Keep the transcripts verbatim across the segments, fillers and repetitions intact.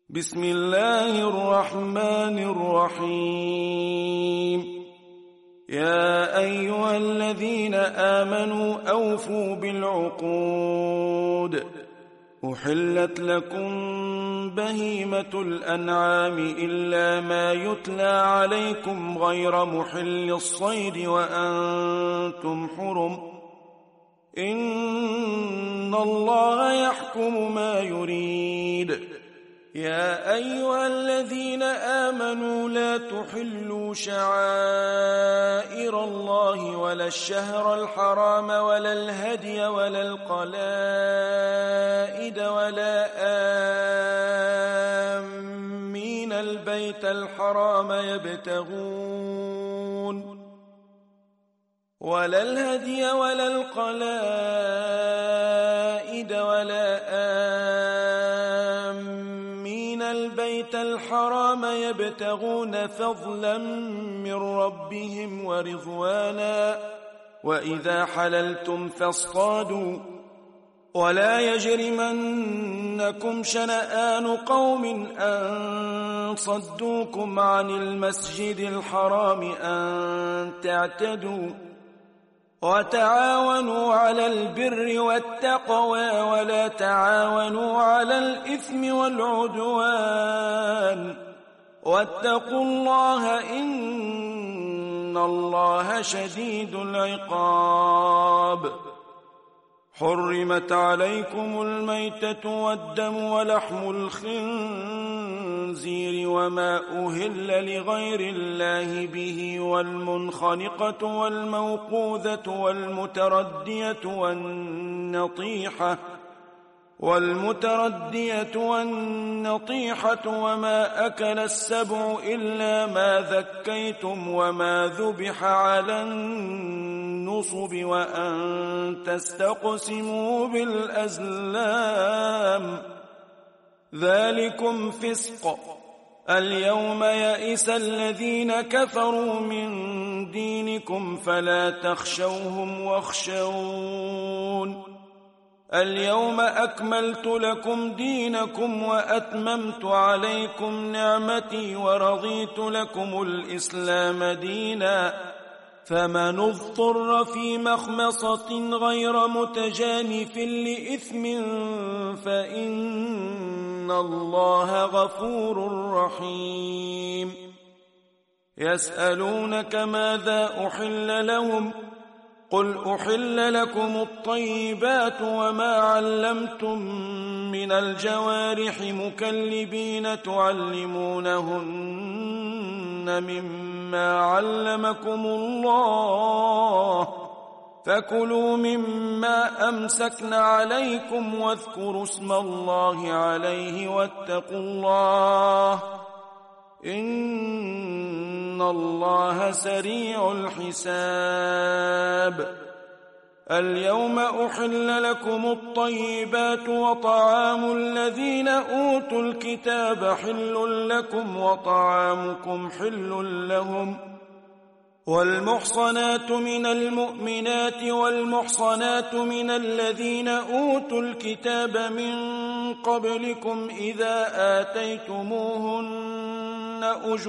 بسم الله الرحمن الرحيم. يا أيها الذين آمنوا أوفوا بالعقود. أحلت لكم بهيمة الأنعام إلا ما يتلى عليكم غير محل الصيد وأنتم حرم. إن الله يحكم ما يريد. يا أيها الذين آمنوا لا تحلوا شعائر الله ولا الشهر الحرام ولا الهدي ولا القلائد ولا آمين البيت الحرام يبتغون ولا الهدي ولا القلائد ولا آمين البيت الحرام يبتغون فضلا من ربهم ورضوانا. وإذا حللتم فاصطادوا ولا يجرمنكم شنآن قوم أن صدوكم عن المسجد الحرام أن تعتدوا. وتعاونوا على البر والتقوى ولا تعاونوا على الإثم والعدوان. واتقوا الله إن الله شديد العقاب. حرمت عليكم الميتة والدم ولحم الخنزير وما أهل لغير الله به والمنخنقة والموقوذة والمتردية والنطيحة والمتردية والنطيحة وما أكل السبع إلا ما ذكيتم وما ذبح على النصب وأن تستقسموا بالأزلام ذلكم فسق. اليوم يئس الذين كفروا من دينكم فلا تخشوهم واخشون. اليوم أكملت لكم دينكم وأتممت عليكم نعمتي ورضيت لكم الإسلام دينا. فمن اضطر في مخمصة غير متجانف لإثم فإن الله غفور رحيم. يسألونك ماذا أحل لهم قل أحل لكم الطيبات وما علمتم من الجوارح مكلبين تعلمونهن مما علمكم الله فكلوا مما أمسكن عليكم واذكروا اسم الله عليه واتقوا الله إن الله سريع الحساب. اليوم أحل لكم الطيبات وطعام الذين أوتوا الكتاب حل لكم وطعامكم حل لهم. والمحصنات من المؤمنات والمحصنات من الذين أوتوا الكتاب من قبلكم إذا آتيتموهن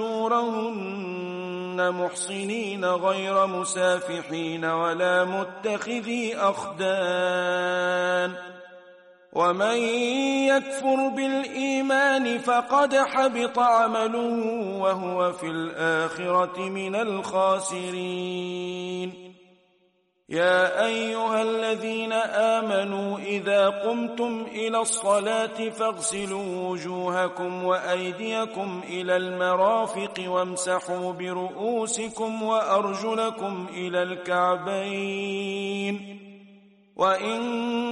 أجورهن محصنين غير مسافحين ولا متخذي أخدان. ومن يكفر بالإيمان فقد حبط عمله وهو في الآخرة من الخاسرين. يا أيها الذين آمنوا إذا قمتم إلى الصلاة فاغسلوا وجوهكم وأيديكم إلى المرافق وامسحوا برؤوسكم وأرجلكم إلى الكعبين. وإن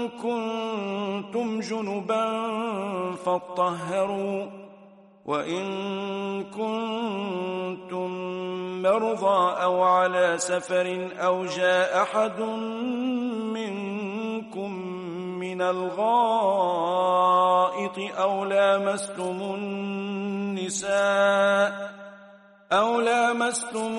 كنتم جنبا فاطهروا. وإن كنتم مرضى أو على سفر أو جاء أحد منكم من الغائط أو لامستم النساء أو لامستم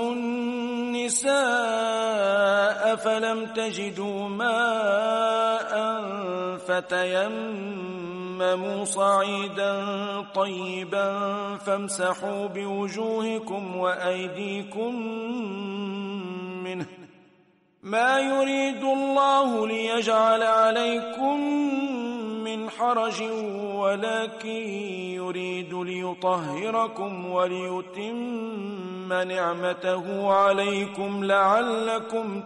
النساء فلم تجدوا ماء فتيمموا تيمموا صعيدا طيبا فامسحوا بوجوهكم وأيديكم منه ما يريد الله ليجعل عليكم من حرج ولكن يريد ليطهركم وليتم نعمته عليكم لعلكم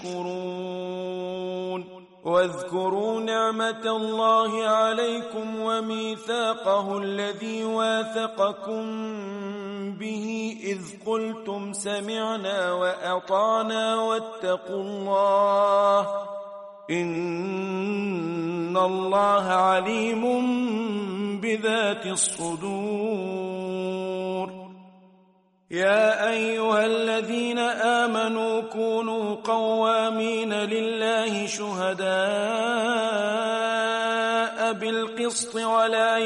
تشكرون واذكروا نعمة الله عليكم وميثاقه الذي واثقكم به إذ قلتم سمعنا وأطعنا واتقوا الله إن الله عليم بذات الصدور يا أيها الذين آمنوا كونوا قوامين لله شهداء بالقسط ولا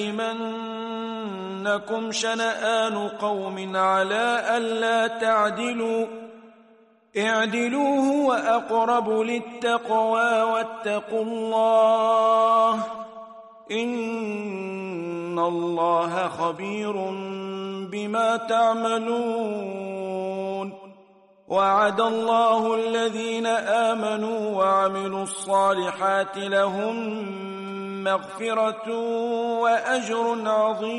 يجرمنكم شنآن قوم على ألا تعدلوا اعدلوا هو أقرب للتقوى واتقوا الله إن الله خبير بما تعملون وعد الله الذين آمنوا وعملوا الصالحات لهم مغفرة وأجر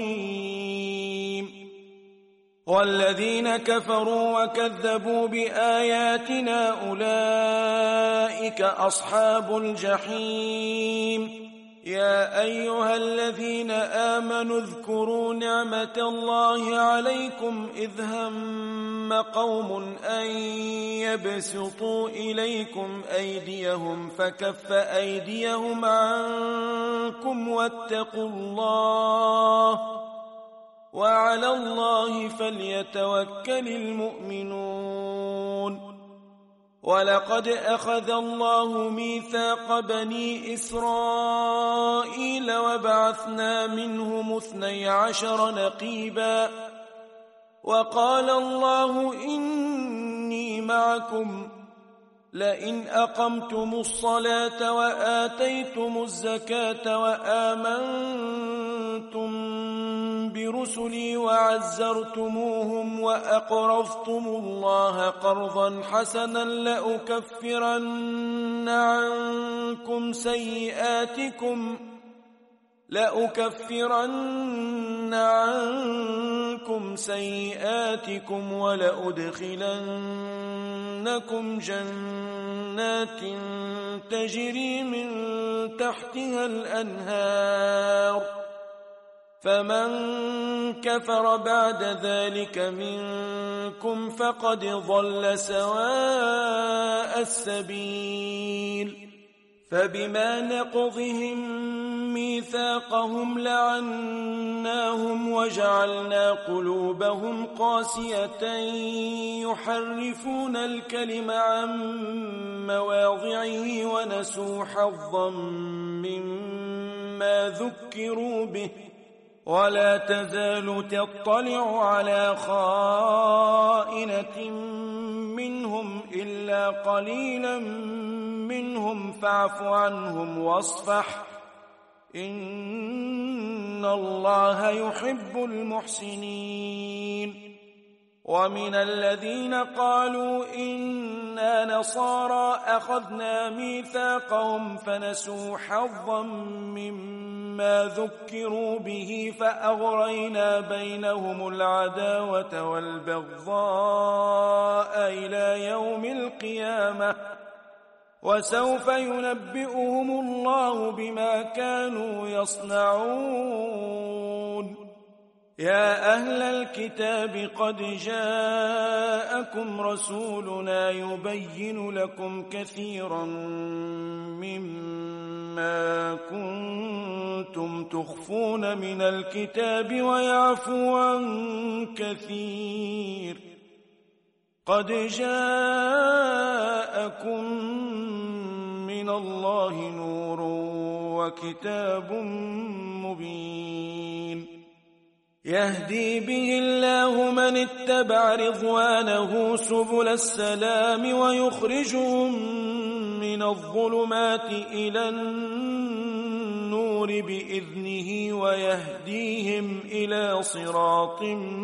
عظيم والذين كفروا وكذبوا بآياتنا أولئك أصحاب الجحيم يا أيها الذين آمنوا اذكروا نعمة الله عليكم إذ هم قوم أن يبسطوا إليكم أيديهم فكف أيديهم عنكم واتقوا الله وعلى الله فليتوكل المؤمنون ولقد أخذ الله ميثاق بني إسرائيل وبعثنا منهم اثني عشر نقيبا وقال الله إني معكم لئن أقمتم الصلاة وآتيتم الزكاة وآمنتم برسلي وعزرتموهم وأقرضتم الله قرضا حسنا لأكفرن عنكم سيئاتكم لأكفرن عنكم سيئاتكم ولأدخلنكم جنات تجري من تحتها الأنهار فمن كفر بعد ذلك منكم فقد ضل سواء السبيل فبما نقضهم ميثاقهم لعناهم وجعلنا قلوبهم قاسية يحرفون الكلم عن مواضعه ونسوا حظا مما ذكروا به ولا تزال تطلع على خائنة منهم إلا قليلا منهم فاعف عنهم واصفح إن الله يحب المحسنين ومن الذين قالوا إنا نصارى أخذنا ميثاقهم فنسوا حظا مما ذكروا به فأغرينا بينهم العداوة والبغضاء إلى يوم القيامة وسوف ينبئهم الله بما كانوا يصنعون يا أهل الكتاب قد جاءكم رسولنا يبين لكم كثيرا مما كنتم تخفون من الكتاب ويعفو عن كثير قد جاءكم من الله نور وكتاب مبين يهدي به الله من اتبع رضوانه سبل السلام ويخرجهم من الظلمات إلى النور النور بإذنه ويهديهم إلى صراط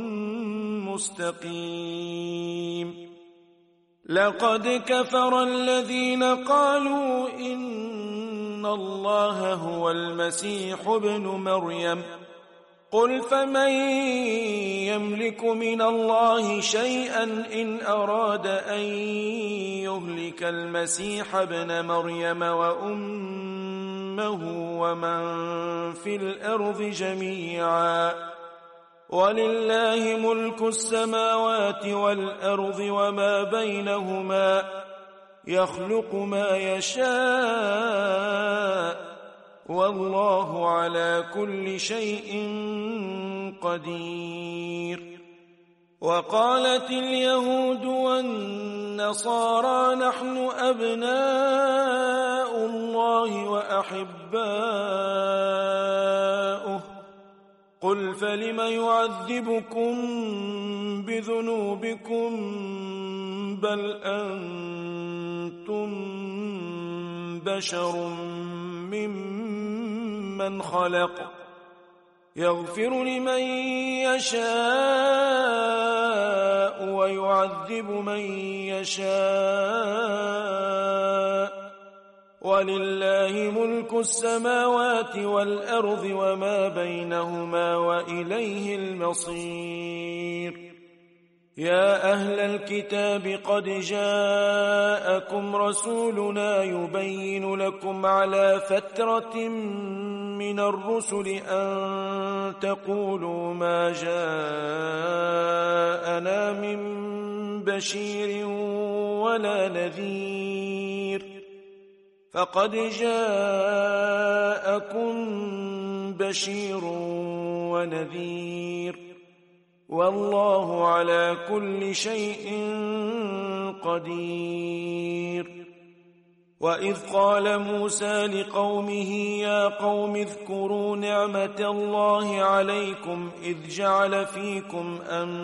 مستقيم. لقد كفر الذين قالوا إن الله هو المسيح ابن مريم قل فمن يملك من الله شيئا إن أراد أن يهلك المسيح ابن مريم وأمه ومن في الأرض جميعا ولله ملك السماوات والأرض وما بينهما يخلق ما يشاء والله على كل شيء قدير. وقالت اليهود والنصارى نحن أبناء الله وأحباؤه قل فلم يعذبكم بذنوبكم بل أنتم بشر ممن خلق يغفر لمن يشاء ويعذب من يشاء ولله ملك السماوات والأرض وما بينهما وإليه المصير. يا أهل الكتاب قد جاءكم رسولنا يبين لكم على فترة من الرسل أن تقولوا ما جاءنا من بشير ولا نذير فقد جاءكم بشير ونذير والله على كل شيء قدير. وإذ قال موسى لقومه يا قوم اذكروا نعمة الله عليكم إذ جعل فيكم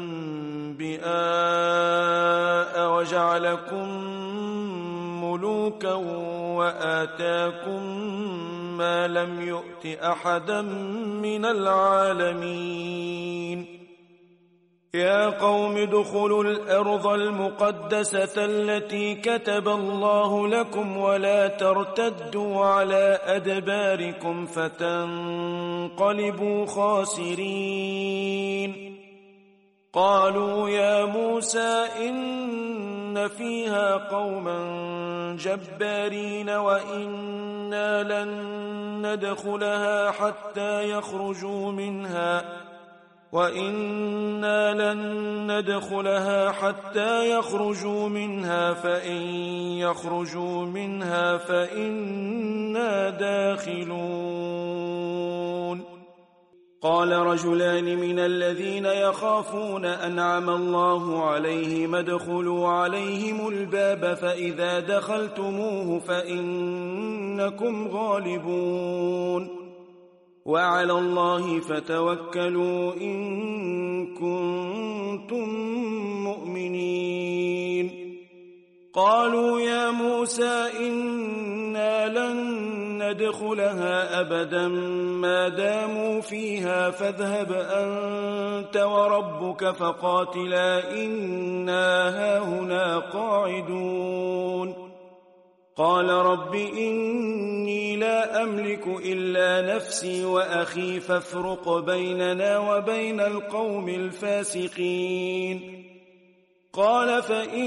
أنبياء وجعلكم ملوكا وآتاكم ما لم يؤت أحدا من العالمين. يا قوم ادخلوا الأرض المقدسة التي كتب الله لكم ولا ترتدوا على أدباركم فتنقلبوا خاسرين. قالوا يا موسى إن فيها قوما جبارين وإنا لن ندخلها حتى يخرجوا منها وإنا لن ندخلها حتى يخرجوا منها فإن يخرجوا منها فإنا داخلون. قال رجلان من الذين يخافون أنعم الله عليهم ادخلوا عليهم الباب فإذا دخلتموه فإنكم غالبون وعلى الله فتوكلوا إن كنتم مؤمنين. قالوا يا موسى إنا لن ندخلها أبدا ما داموا فيها فاذهب أنت وربك فقاتلا إنا هاهنا قاعدون. قال رب إني لا أملك إلا نفسي وأخي فافرق بيننا وبين القوم الفاسقين. قال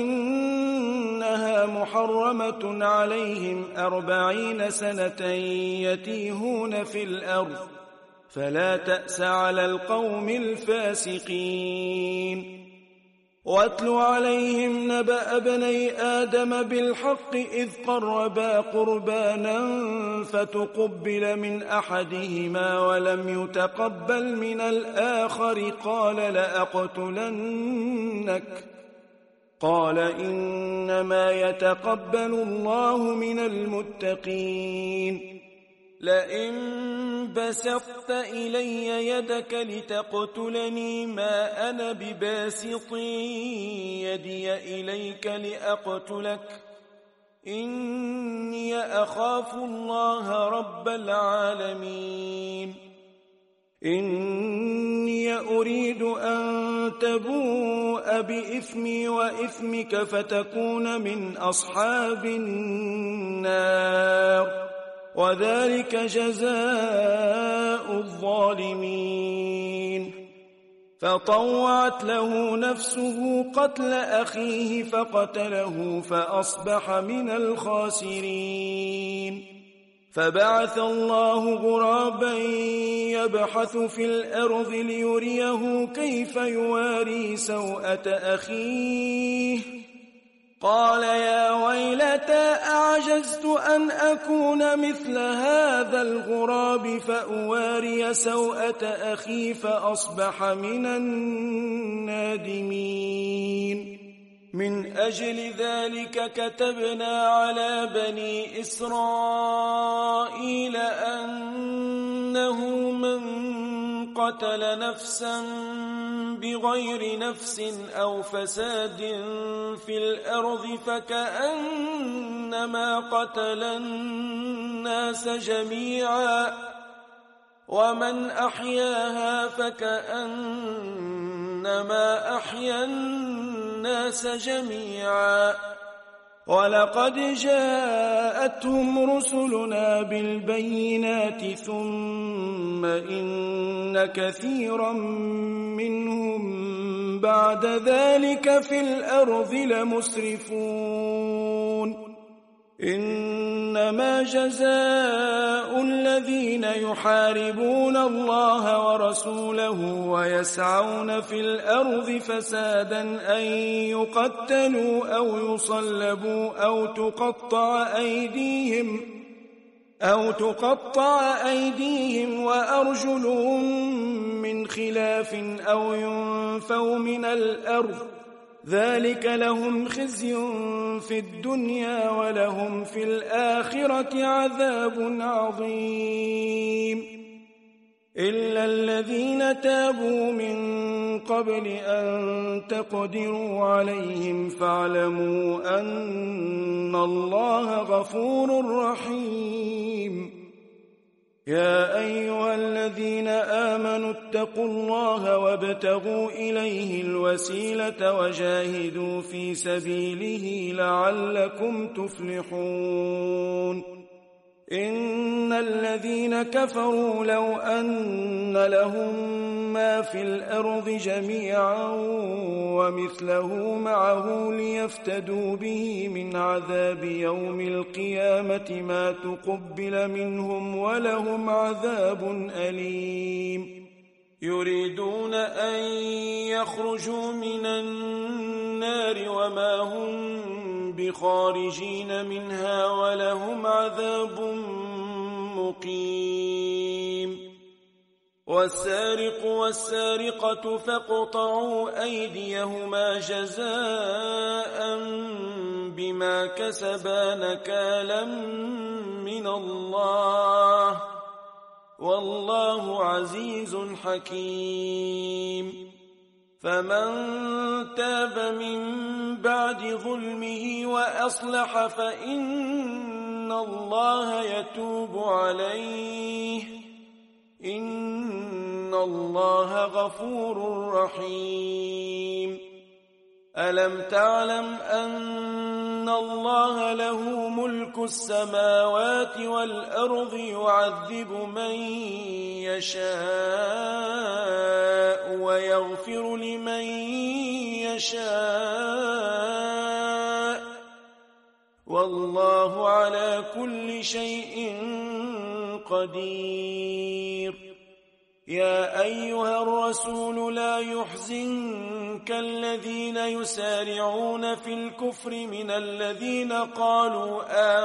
فإنها محرمة عليهم أربعين سنة يتيهون في الأرض فلا تأس على القوم الفاسقين. واتل عليهم نبأ ابني آدم بالحق إذ قربا قربانا فتقبل من أحدهما ولم يتقبل من الآخر قال لأقتلنك قال إنما يتقبل الله من المتقين. لئن بسطت إلي يدك لتقتلني ما أنا بباسط يدي إليك لأقتلك إني أخاف الله رب العالمين إني أريد أن تبوء بإثمي وإثمك فتكون من أصحاب النار وذلك جزاء الظالمين فطوعت له نفسه قتل أخيه فقتله فأصبح من الخاسرين فبعث الله غرابا يبحث في الأرض ليريه كيف يواري سوءة أخيه قال يا ويلتى أعجزت أن أكون مثل هذا الغراب فأواري سوءة أخي فأصبح من النادمين من أجل ذلك كتبنا على بني إسرائيل أنه من قتل نفسا بغير نفس أو فساد في الأرض فكأنما قتل الناس جميعا ومن أحياها فكأنما أحيا الناس جميعا ولقد جاءتهم رسلنا بالبينات ثم إن كثيرا منهم بعد ذلك في الأرض لمسرفون إنما جزاء الذين يحاربون الله ورسوله ويسعون في الأرض فسادا أن يقتلوا أو يصلبوا أو تقطع أيديهم أو تقطع أيديهم وأرجلهم من خلاف أو ينفوا من الأرض ذلك لهم خزي في الدنيا ولهم في الآخرة عذاب عظيم إلا الذين تابوا من قبل أن تقدروا عليهم فاعلموا أن الله غفور رحيم يا أيها الذين آمنوا اتقوا الله وابتغوا إليه الوسيلة وجاهدوا في سبيله لعلكم تفلحون إن الذين كفروا لو أن لهم ما في الأرض جميعا ومثله معه ليفتدوا به من عذاب يوم القيامة ما تقبل منهم ولهم عذاب أليم يريدون أن يخرجوا من النار وما هم بخارجين منها ولهم عذاب مقيم والسارق والسارقة فاقطعوا أيديهما جزاء بما كسبا نكالا من الله والله عزيز حكيم فمن تاب من بعد ظلمه وأصلح فإن الله يتوب عليه إن الله غفور رحيم ألم تعلم أن الله له ملك السماوات والأرض يعذب من يشاء ويغفر لمن يشاء والله على كل شيء قدير يا أيها الرسول لا يحزنك الذين يسارعون في الكفر من الذين قالوا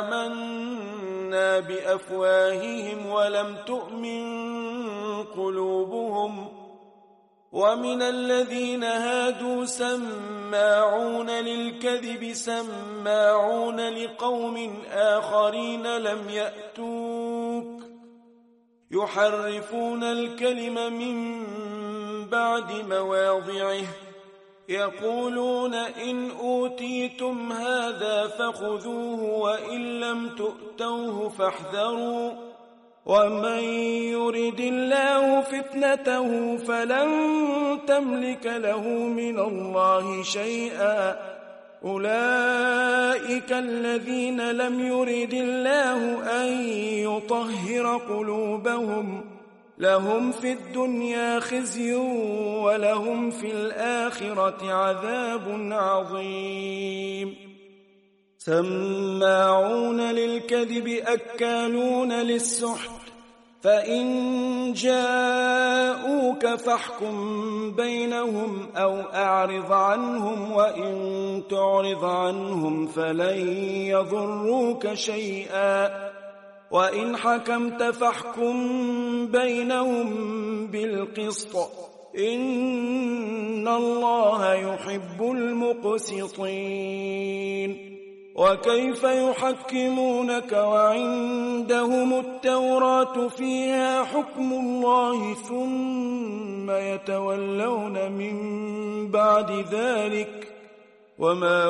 آمنا بأفواههم ولم تؤمن قلوبهم ومن الذين هادوا سماعون للكذب سماعون لقوم آخرين لم يأتوك يحرفون الكلم من بعد مواضعه يقولون إن أوتيتم هذا فخذوه وإن لم تؤتوه فاحذروا ومن يرد الله فتنته فلن تملك له من الله شيئا أولئك الذين لم يرد الله أن يطهر قلوبهم لهم في الدنيا خزي ولهم في الآخرة عذاب عظيم سماعون للكذب أكالون للسحت فإن جاءوك فاحكم بينهم أو أعرض عنهم وإن تعرض عنهم فلن يضروك شيئا وإن حكمت فاحكم بينهم بالقسط إن الله يحب المقسطين وكيف يحكمونك وعندهم التوراة فيها حكم الله ثم يتولون من بعد ذلك وما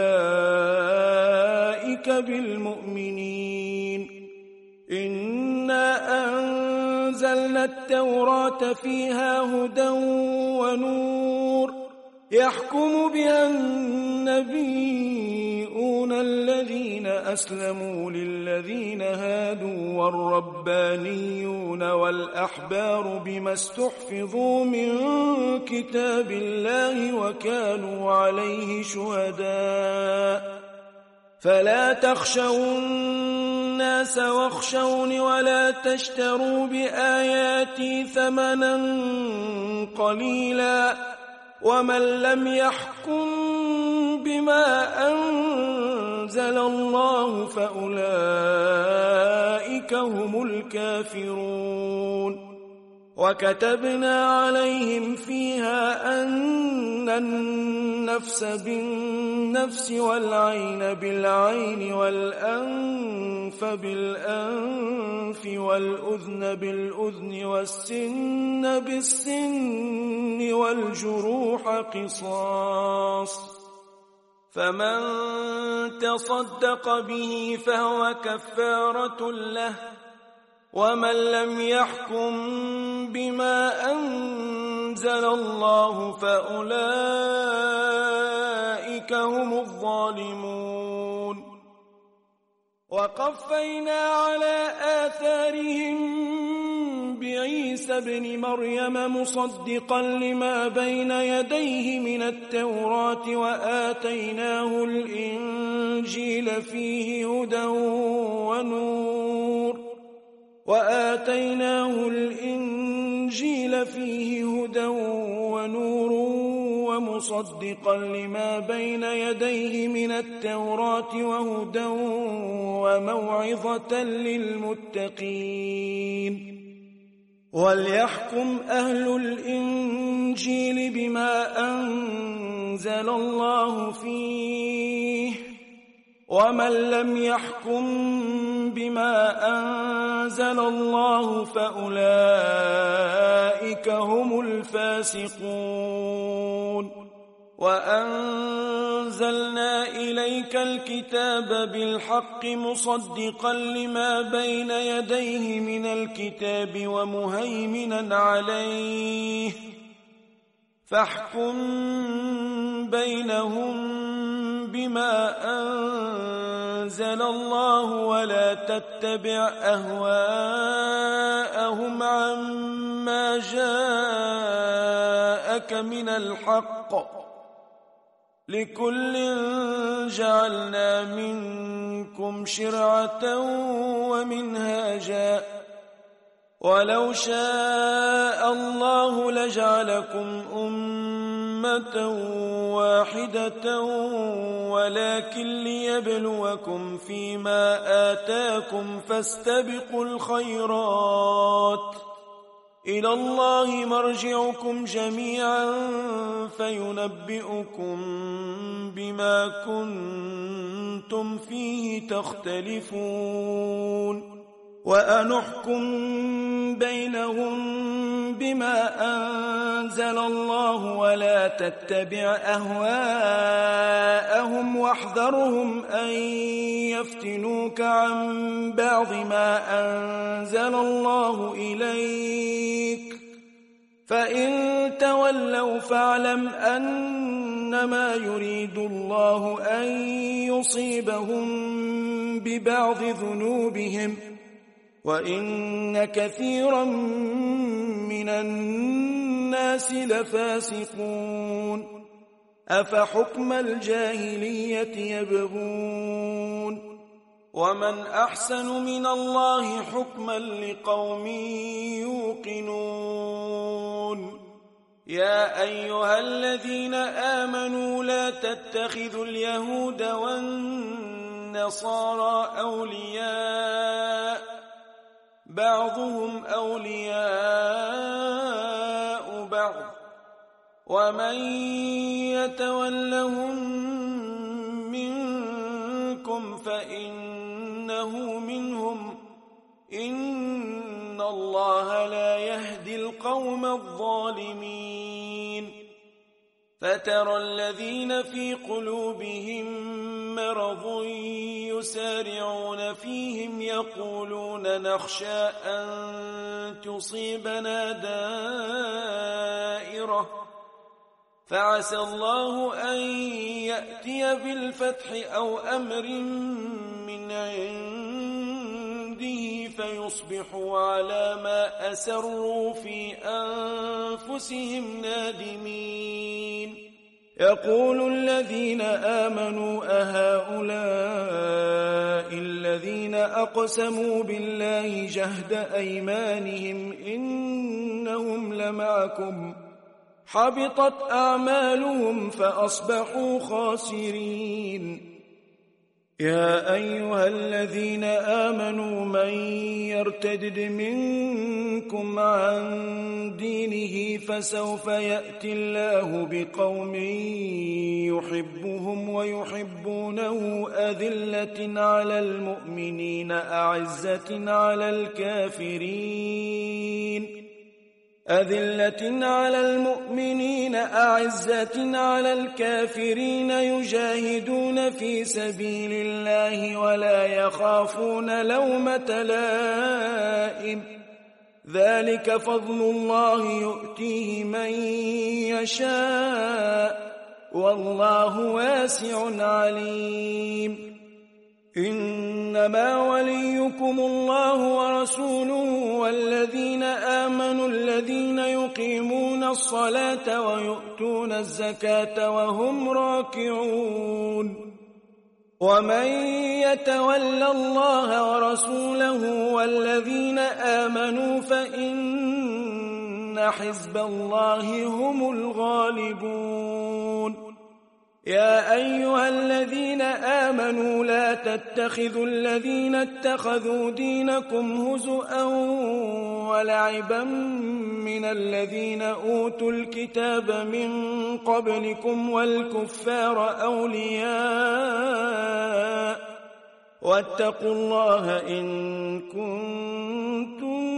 أولئك بالمؤمنين إنا أنزلنا التوراة فيها هدى ونور يحكم بها النبيون الذين أسلموا للذين هادوا والربانيون والأحبار بما استحفظوا من كتاب الله وكانوا عليه شهداء فلا تخشوا الناس واخشوني ولا تشتروا بآياتي ثمنا قليلا ومن لم يحكم بما أنزل الله فأولئك هم الكافرون وكتبنا عليهم فيها أن النفس بالنفس والعين بالعين والأنف بالأنف والأذن بالأذن والسن بالسن والجروح قصاص فمن تصدق به فهو كفارة له ومن لم يحكم بما أنزل الله فأولئك هم الظالمون وقفينا على آثارهم بعيسى ابن مريم مصدقا لما بين يديه من التوراة وآتيناه الإنجيل فيه هدى ونور وآتيناه الإنجيل فيه هدى ونور ومصدقا لما بين يديه من التوراة وهدى وموعظة للمتقين وليحكم أهل الإنجيل بما أنزل الله فيه ومن لم يحكم بما أنزل الله فأولئك هم الفاسقون وأنزلنا إليك الكتاب بالحق مصدقا لما بين يديه من الكتاب ومهيمنا عليه فاحكم بينهم بما أنزل الله ولا تتبع أهواءهم عما جاءك من الحق لكل جعلنا منكم شرعة ومنهاجا ولو شاء الله لجعلكم أمة واحدة ولكن ليبلوكم فيما آتاكم فاستبقوا الخيرات إلى الله مرجعكم جميعا فينبئكم بما كنتم فيه تختلفون وأن احكم بينهم بما أنزل الله ولا تتبع أهواءهم واحذرهم أن يفتنوك عن بعض ما أنزل الله إليك فإن تولوا فاعلم أنما يريد الله أن يصيبهم ببعض ذنوبهم وإن كثيرا من الناس لفاسقون أفحكم الجاهلية يبغون ومن أحسن من الله حكما لقوم يوقنون يا أيها الذين آمنوا لا تتخذوا اليهود والنصارى أولياء بعضهم أولياء بعض ومن يتولهم منكم فإنه منهم إن الله لا يهدي القوم الظالمين فترى الذين في قلوبهم مرض يسارعون فيهم يقولون نخشى أن تصيبنا دائرة فعسى الله أن يأتي بالفتح أو أمر من عنده فيصبحوا على ما أسروا في أنفسهم نادمين يقول الذين آمنوا أهؤلاء الذين أقسموا بالله جهد أيمانهم إنهم لمعكم حبطت أعمالهم فأصبحوا خاسرين يا أيها الذين آمنوا من يرتد منكم عن دينه فسوف يأتي الله بقوم يحبهم ويحبونه أذلة على المؤمنين أعزة على الكافرين أذلة على المؤمنين أعزة على الكافرين يجاهدون في سبيل الله ولا يخافون لومة لائم ذلك فضل الله يؤتيه من يشاء والله واسع عليم إنما وليكم الله ورسوله والذين آمنوا الذين يقيمون الصلاة ويؤتون الزكاة وهم راكعون ومن يتول الله ورسوله والذين آمنوا فإن حزب الله هم الغالبون يا أيها الذين آمنوا لا تتخذوا الذين اتخذوا دينكم هزؤا ولعبا من الذين أوتوا الكتاب من قبلكم والكفار أولياء واتقوا الله إن كنتم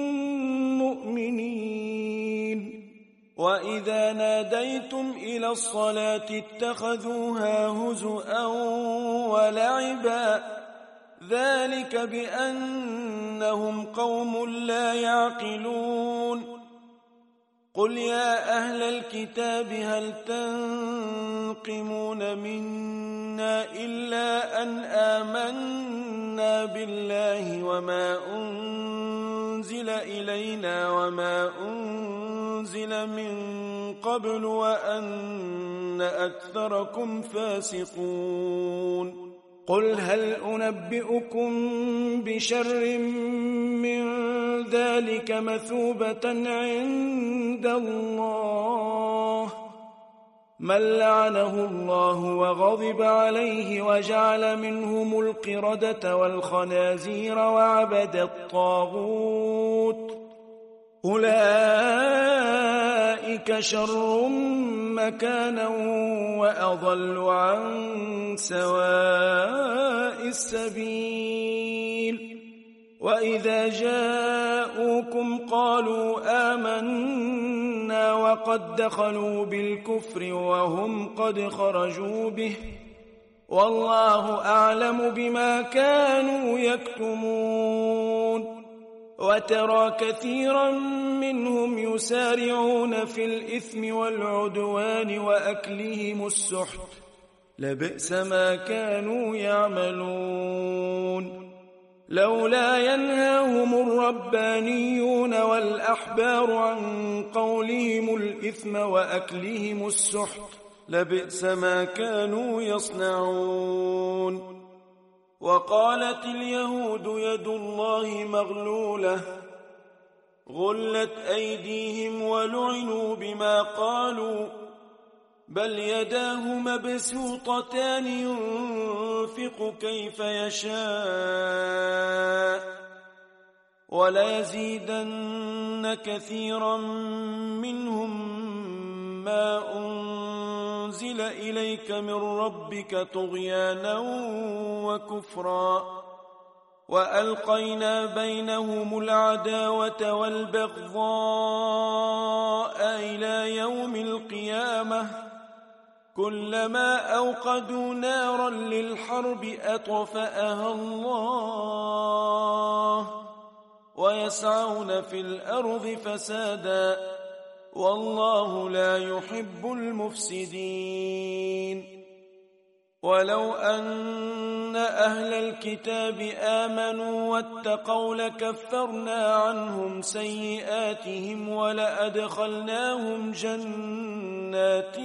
مؤمنين وإذا ناديتم إلى الصلاة اتخذوها هزؤا ولعبا ذلك بأنهم قوم لا يعقلون قل يا أهل الكتاب هل تنقمون منا إلا أن آمنا بالله وما أنزل إلينا وما أنزل من قبل وأن أكثركم فاسقون قل هل أنبئكم بشر من ذلك مثوبة عند الله من لعنه الله وغضب عليه وجعل منهم القردة والخنازير وعبد الطاغوت أولئك شر مكانا وأضل عن سواء السبيل وإذا جاءوكم قالوا آمنا وقد دخلوا بالكفر وهم قد خرجوا به والله أعلم بما كانوا يكتمون وترى كثيرا منهم يسارعون في الإثم والعدوان وأكلهم السحت لبئس ما كانوا يعملون لولا ينهاهم الربانيون والأحبار عن قولهم الإثم وأكلهم السحت لبئس ما كانوا يصنعون وقالت اليهود يد الله مغلولة غلت أيديهم ولعنوا بما قالوا بل يداه مبسوطتان ينفق كيف يشاء وليزيدن كثيرا منهم ما أنزل إليك من ربك طغيانا وكفرا وألقينا بينهم العداوة والبغضاء إلى يوم القيامة كلما أوقدوا نارا للحرب أطفأها الله ويسعون في الأرض فسادا والله لا يحب المفسدين ولو أن أهل الكتاب آمنوا واتقوا لكفرنا عنهم سيئاتهم ولأدخلناهم جنات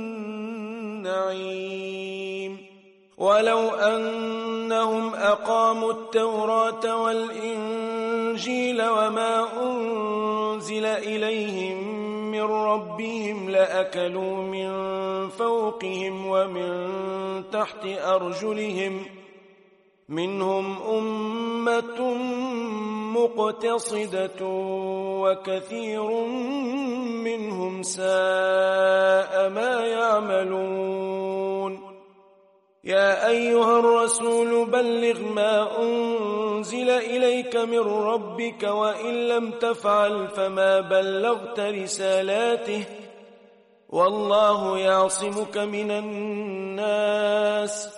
النعيم ولو أنهم أقاموا التوراة والإنجيل وما أنزل إليهم من ربهم لأكلوا من فوقهم ومن تحت أرجلهم منهم أمة مقتصدة وكثير منهم ساء ما يعملون يا أيها الرسول بلغ ما أنزل إليك من ربك وإن لم تفعل فما بلغت رسالاته والله يعصمك من الناس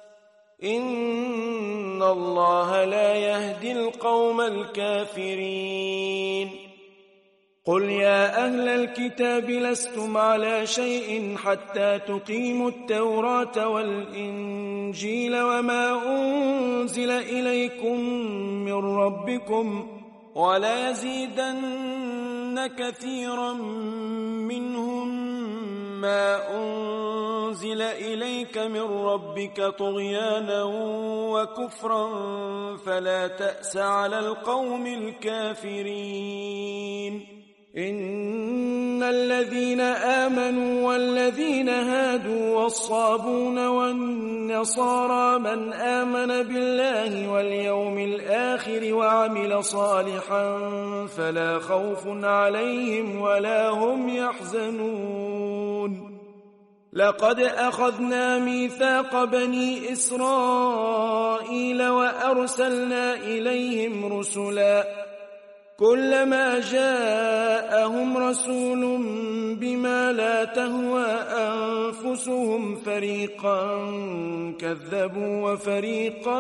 إن الله لا يهدي القوم الكافرين قل يا أهل الكتاب لستم على شيء حتى تقيموا التوراة والإنجيل وما أنزل إليكم من ربكم ولا يزيدن كثيرا منهم ما أنزل إليك من ربك طغيانا وكفرا فلا تأس على القوم الكافرين إن الذين آمنوا والذين هادوا والصابون والنصارى من آمن بالله واليوم الآخر وعمل صالحا فلا خوف عليهم ولا هم يحزنون لقد أخذنا ميثاق بني إسرائيل وأرسلنا إليهم رسلا كلما جاءهم رسول بما لا تهوى أنفسهم فريقا كذبوا وفريقا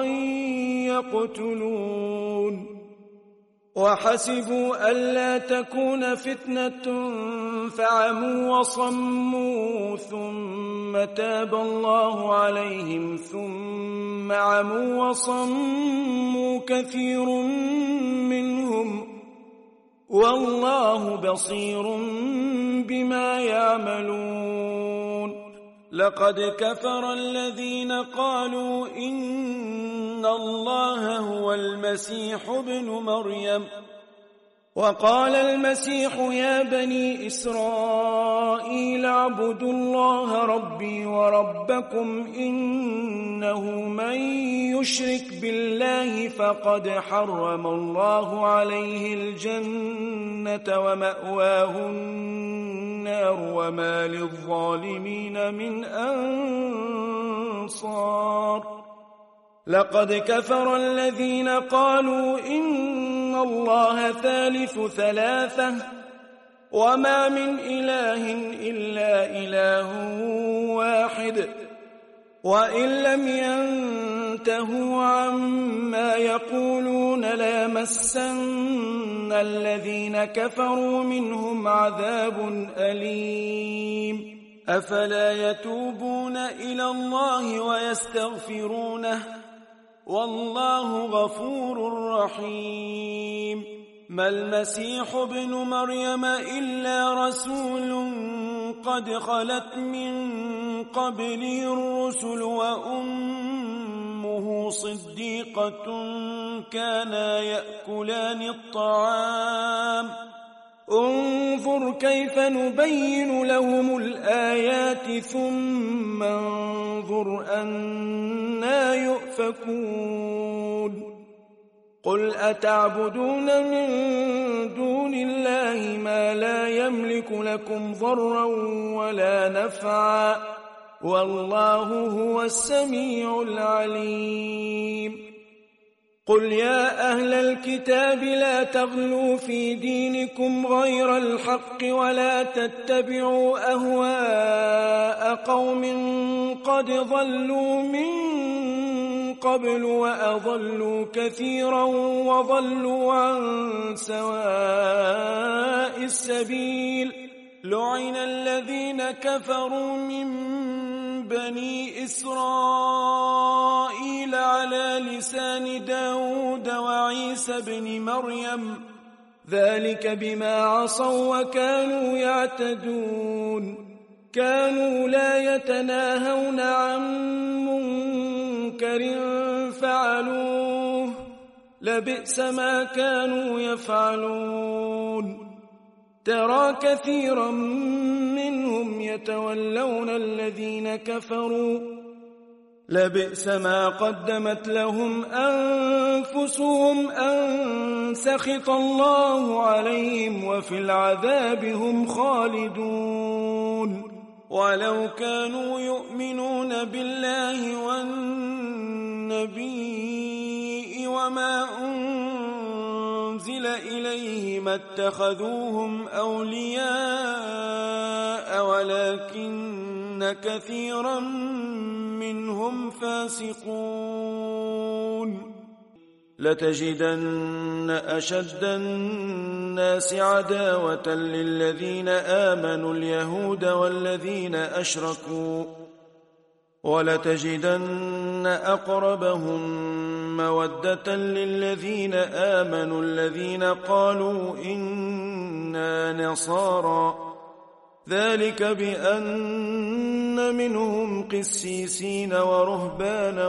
يقتلون وحسبوا ألا تكون فتنة فعموا وصموا ثم تاب الله عليهم ثم عموا وصموا كثير منهم والله بصير بما يعملون لقد كفر الذين قالوا إن الله هو المسيح ابن مريم وقال المسيح يا بني إسرائيل اعبدوا الله ربي وربكم إنه من يشرك بالله فقد حرم الله عليه الجنة ومأواه النار وما للظالمين من أنصار لقد كفر الذين قالوا إن الله ثالث ثلاثة وما من إله إلا إله واحد وإن لم ينتهوا عما يقولون ليمسن الذين كفروا منهم عذاب أليم أفلا يتوبون إلى الله ويستغفرونه والله غفور رحيم ما المسيح ابن مريم إلا رسول قد خلت من قبله الرسل وأمه صديقة كانا يأكلان الطعام انظر كيف نبين لهم الآيات ثم انظر أنى يؤفكون قل أتعبدون من دون الله ما لا يملك لكم ضرا ولا نفعا والله هو السميع العليم قل يا أهل الكتاب لا تغلوا في دينكم غير الحق ولا تتبعوا أهواء قوم قد ضلوا من قبل وأضلوا كثيرا وضلوا عن سواء السبيل لعن الذين كفروا من بني إسرائيل على لسان داود وعيسى بن مريم ذلك بما عصوا وكانوا يعتدون كانوا لا يتناهون عن منكر فعلوه لبئس ما كانوا يفعلون ترى كثيرا منهم يتولون الذين كفروا لبئس ما قدمت لهم أنفسهم أن سخط الله عليهم وفي العذاب هم خالدون ولو كانوا يؤمنون بالله والنبي وما أنزل إليه ما اتخذوهم أولياء ولكن كثيرا منهم فاسقون لتجدن أشد الناس عداوة للذين آمنوا اليهود والذين أشركوا ولتجدن أقربهم مودة للذين آمنوا الذين قالوا إنا نصارى ذلك بأن منهم قسيسين ورهبانا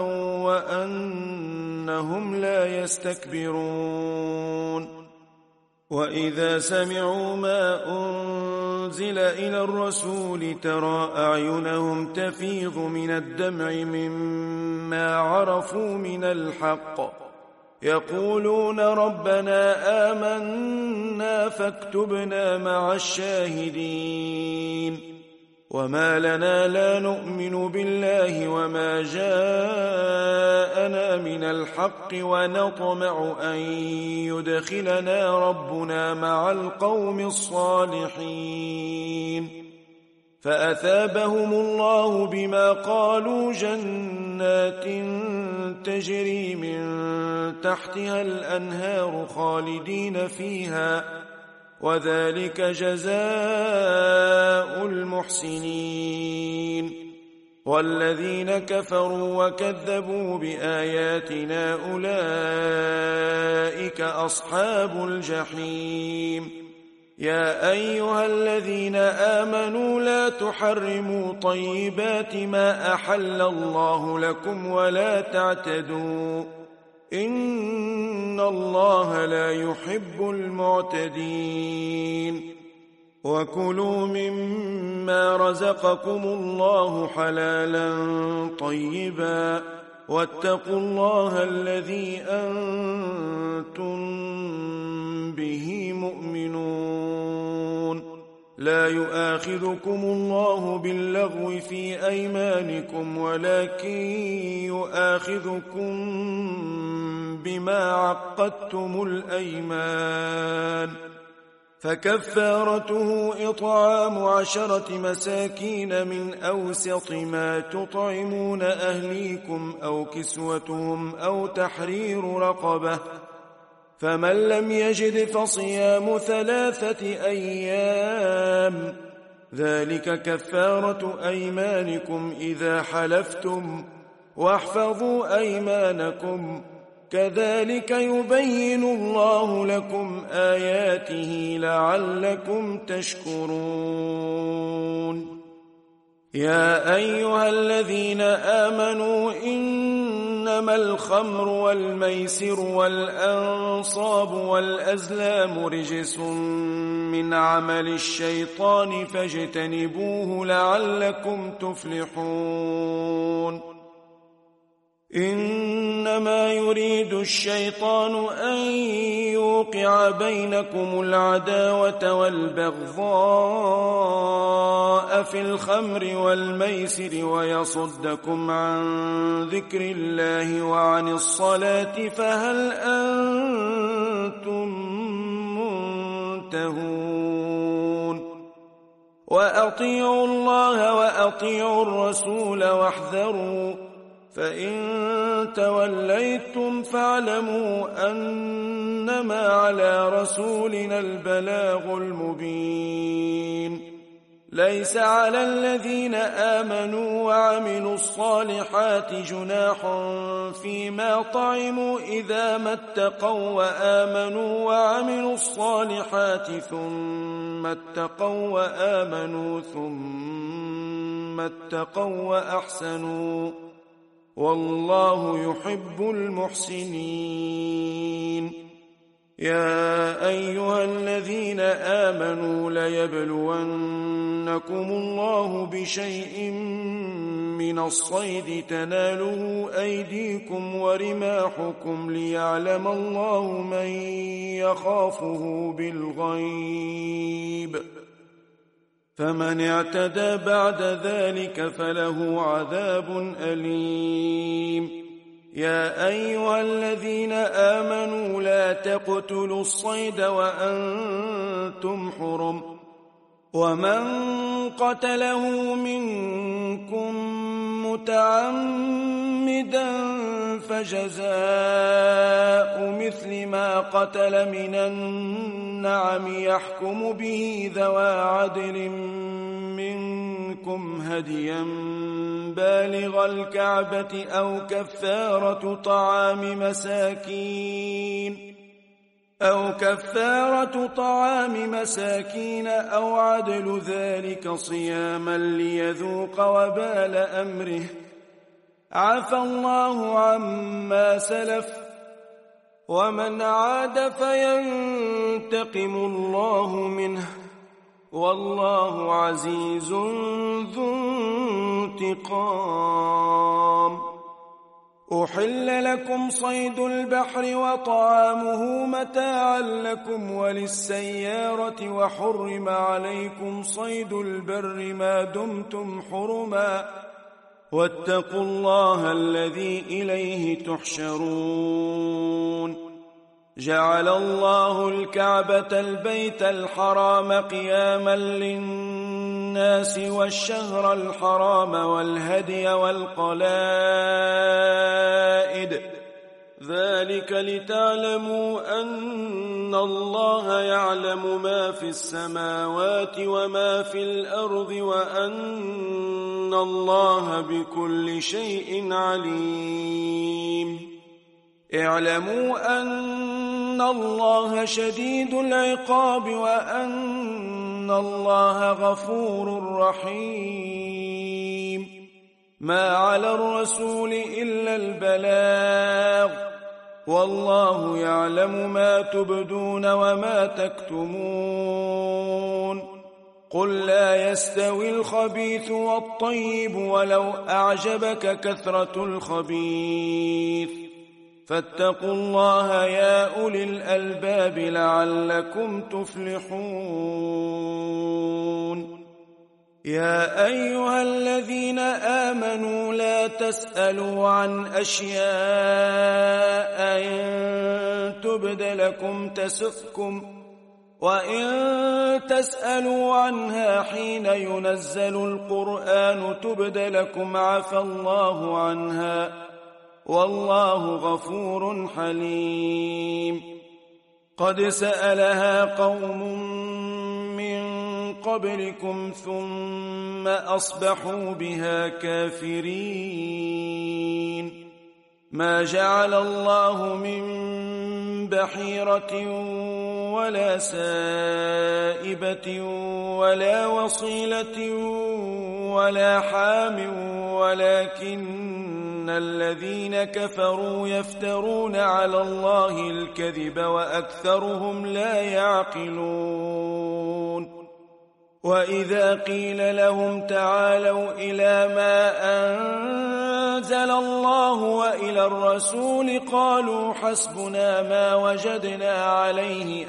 وأنهم لا يستكبرون وإذا سمعوا ما أنزل إلى الرسول ترى أعينهم تفيض من الدمع مما عرفوا من الحق يقولون ربنا آمنا فاكتبنا مع الشاهدين وما لنا لا نؤمن بالله وما جاءنا من الحق ونطمع أن يدخلنا ربنا مع القوم الصالحين فأثابهم الله بما قالوا جنات تجري من تحتها الأنهار خالدين فيها وذلك جزاء المحسنين والذين كفروا وكذبوا بآياتنا أولئك أصحاب الجحيم يا أيها الذين آمنوا لا تحرموا طيبات ما أحل الله لكم ولا تعتدوا إن الله لا يحب المعتدين وكلوا مما رزقكم الله حلالا طيبا واتقوا الله الذي أنتم به مؤمنون لا يؤاخذكم الله باللغو في أيمانكم ولكن يؤاخذكم بما عقدتم الأيمان، فكفارته إطعام عشرة مساكين من أوسط ما تطعمون أهليكم أو كسوتهم أو تحرير رقبة، فمن لم يجد فصيام ثلاثة أيام، ذلك كفارة أيمانكم إذا حلفتم، واحفظوا أيمانكم، كذلك يبين الله لكم آياته لعلكم تشكرون. يا أيها الذين آمنوا إنما الخمر والميسر والأنصاب والأزلام رجس من عمل الشيطان فاجتنبوه لعلكم تفلحون. إنما يريد الشيطان أن يوقع بينكم العداوة والبغضاء في الخمر والميسر ويصدكم عن ذكر الله وعن الصلاة، فهل أنتم منتهون؟ وأطيعوا الله وأطيعوا الرسول واحذروا، فإن توليتم فاعلموا أنما على رسولنا البلاغ المبين. ليس على الذين آمنوا وعملوا الصالحات جناح فيما طعموا إذا ما اتقوا وآمنوا وعملوا الصالحات ثم اتقوا وآمنوا ثم اتقوا وأحسنوا، والله يحب المحسنين. يا أيها الذين آمنوا ليبلونكم الله بشيء من الصيد تناله أيديكم ورماحكم ليعلم الله من يخافه بالغيب، فمن اعتدى بعد ذلك فله عذاب أليم. يا أيها الذين آمنوا لا تقتلوا الصيد وأنتم حرم، ومن قتله منكم متعمدا فجزاء مثل ما قتل من النعم يحكم به ذوى عدل منكم هديا بالغ الكعبة أو كفارة طعام مساكين أو كفارة طعام مساكين أو عدل ذلك صياما ليذوق وبال أمره، عفى الله عما سلف، ومن عاد فينتقم الله منه، والله عزيز ذو انتقام. أحل لكم صيد البحر وطعامه متاعا لكم وللسيارة، وحرم عليكم صيد البر ما دمتم حرما، واتقوا الله الذي إليه تحشرون. جعل الله الكعبة البيت الحرام قياما للناس والشهر الحرام والهدي والقلائد، ذلك لتعلموا أن الله يعلم ما في السماوات وما في الأرض وأن الله بكل شيء عليم. اعلموا أن الله شديد العقاب وأن الله غفور رحيم. ما على الرسول إلا البلاغ، والله يعلم ما تبدون وما تكتمون. قل لا يستوي الخبيث والطيب ولو أعجبك كثرة الخبيث، فاتقوا الله يا أولي الألباب لعلكم تفلحون. يا أيها الذين آمنوا لا تسألوا عن أشياء إن تبد لكم تسؤكم، وإن تسألوا عنها حين ينزل القرآن تبد لكم عفى الله عنها، والله غفور حليم. قد سألها قوم من قبلكم ثم أصبحوا بها كافرين. ما جعل الله من بحيرة ولا سائبة ولا وصيلة ولا حام، ولكن الذين كفروا يفترون على الله الكذب وأكثرهم لا يعقلون. وإذا قيل لهم تعالوا إلى ما أنزل الله وإلى الرسول قالوا حسبنا ما وجدنا عليه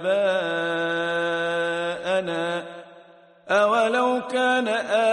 آباءنا، أولو كان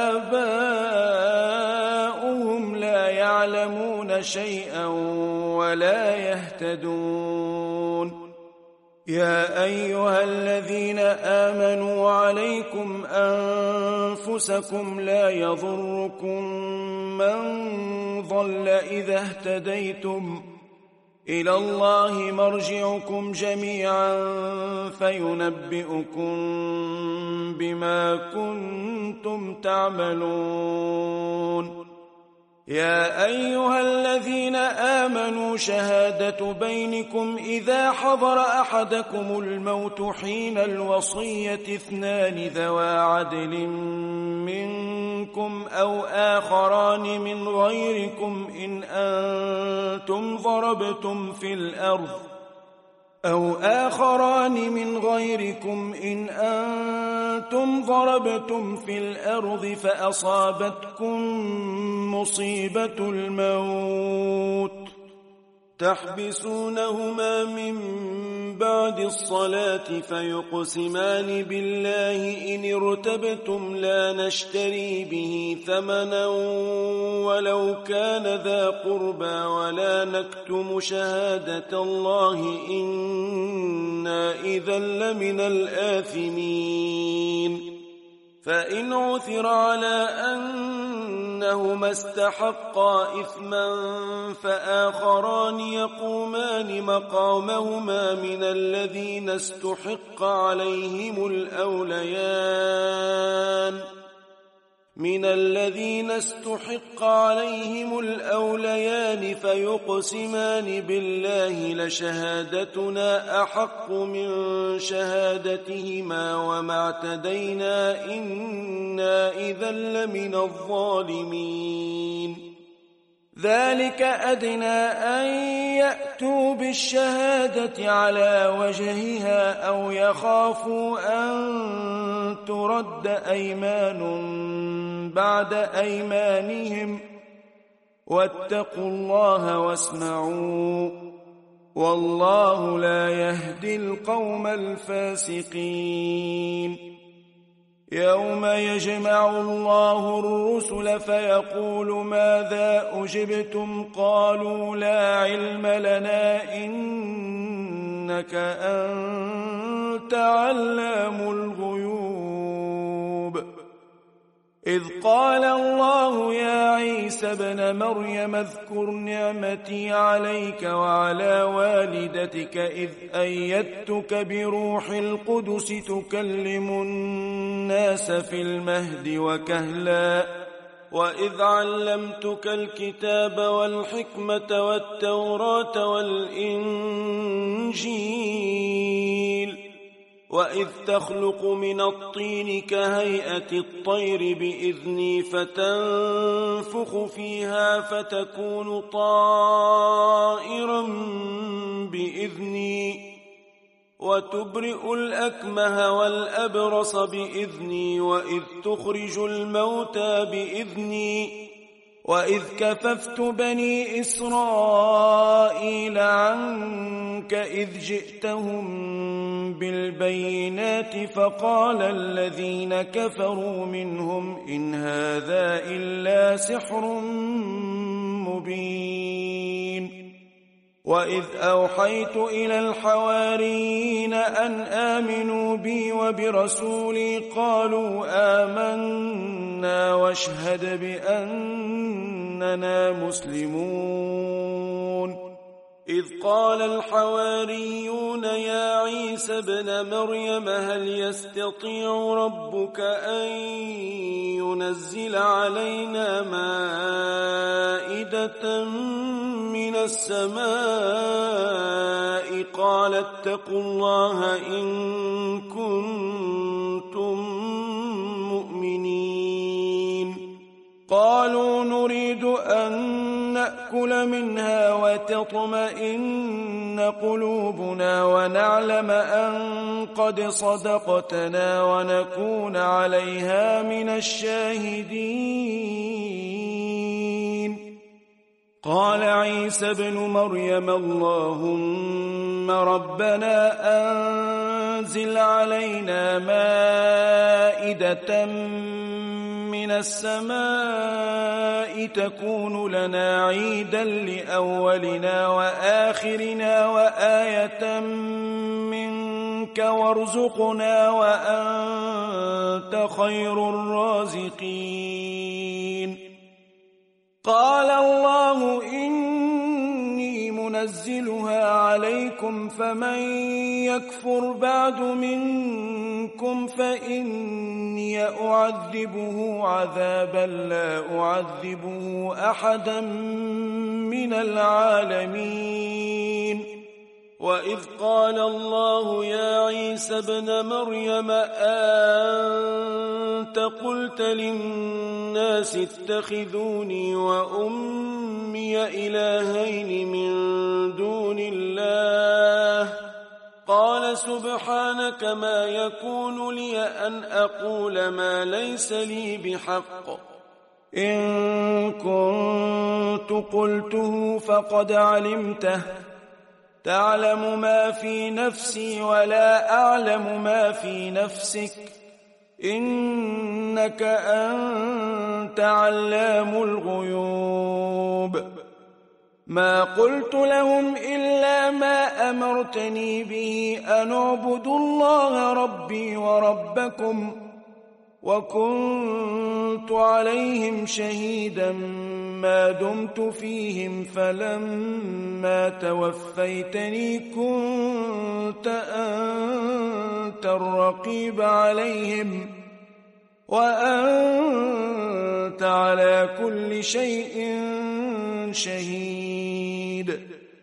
آباؤهم لا يعلمون شيئا ولا يهتدون. يا أيها الذين آمنوا عليكم أنفسكم لا يضركم من ضل إذا اهتديتم، إلى الله مرجعكم جميعا فينبئكم بما كنتم تعملون. يا أيها الذين آمنوا شهادة بينكم إذا حضر أحدكم الموت حين الوصية اثنان ذوى عدل منكم أو آخران من غيركم إن أنتم ضربتم في الأرض أو آخران من غيركم إن أنتم ضربتم في الأرض فأصابتكم مصيبة الموت تحبسونهما من بعد الصلاة فيقسمان بالله إن ارتبتم لا نشتري به ثمنا ولو كان ذا قربى ولا نكتم شهادة الله إنا إذا لمن الآثمين. فإن عثر على أنهما استحقا إثما فآخران يقومان مقامهما من الذين استحق عليهم الأوليان من الذين استحق عليهم الأوليان فيقسمان بالله لشهادتنا أحق من شهادتهما وما اعتدينا إنا إذا لمن الظالمين. ذلك أدنى أن يأتوا بالشهادة على وجهها أو يخافوا أن ترد أيمان بعد أيمانهم واتقوا الله واسمعوا والله لا يهدي القوم الفاسقين. يوم يجمع الله الرسل فيقول ماذا أجبتم قالوا لا علم لنا إنك أنت علام الغيوب. إذ قال الله يا عيسى ابن مريم اذكر نعمتي عليك وعلى والدتك إذ أيدتك بروح القدس تكلم الناس في المهد وكهلا وإذ علمتك الكتاب والحكمة والتوراة والإنجيل وإذ تخلق من الطين كهيئة الطير بإذني فتنفخ فيها فتكون طائرا بإذني وتبرئ الأكمه والأبرص بإذني وإذ تخرج الموتى بإذني وإذ كففت بني إسرائيل عنك إذ جئتهم بالبينات فقال الذين كفروا منهم إن هذا إلا سحر مبين وإذ أوحيت إلى الحواريين أن آمنوا بي وبرسولي قالوا آمنا واشهد بأننا مسلمون إذ قال الحواريون يا عيسى ابن مريم هل يستطيع ربك أن ينزل علينا مائدة من السماء قال اتقوا الله إن كنتم مؤمنين قالوا نريد أن نأكل منها وتطمئن قلوبنا ونعلم أن قد صدقتنا ونكون عليها من الشاهدين قال عيسى ابن مريم اللهم ربنا أنزل علينا مائدة من السماء تكون لنا عيدا لأولنا وآخرنا وآية منك وارزقنا وأنت خير الرازقين قال الله إني منزلها عليكم فمن يكفر بعد منكم فإني أعذبه عذابا لا أعذبه أحدا من العالمين وإذ قال الله يا عيسى ابن مريم أنت قلت للناس اتخذوني وأمي إلهين من دون الله قال سبحانك ما يكون لي أن أقول ما ليس لي بحق إن كنت قلته فقد علمته تعلم ما في نفسي ولا أعلم ما في نفسك إنك أنت علام الغيوب ما قلت لهم إلا ما أمرتني به أن اعبدوا الله ربي وربكم وكنت عليهم شهيدا ما دمت فيهم فلما توفيتني كنت أنت الرقيب عليهم وأنت على كل شيء شهيد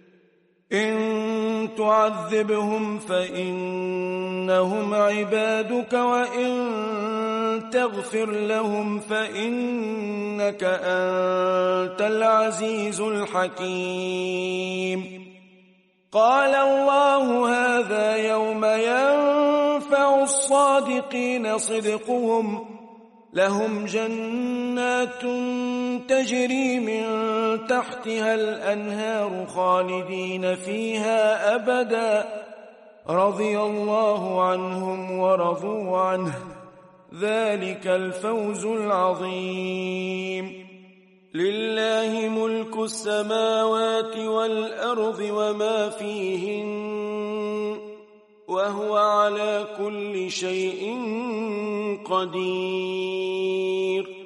إن تعذبهم فإنهم عبادك وإن تغفر لهم فإنك أنت العزيز الحكيم قال الله هذا يوم ينفع الصادقين صدقهم لهم جنات تجري من تحتها الأنهار خالدين فيها أبدا رضي الله عنهم ورضوا عنه ذلك الفوز العظيم لله ملك السماوات والأرض وما فيهن وهو على كل شيء قدير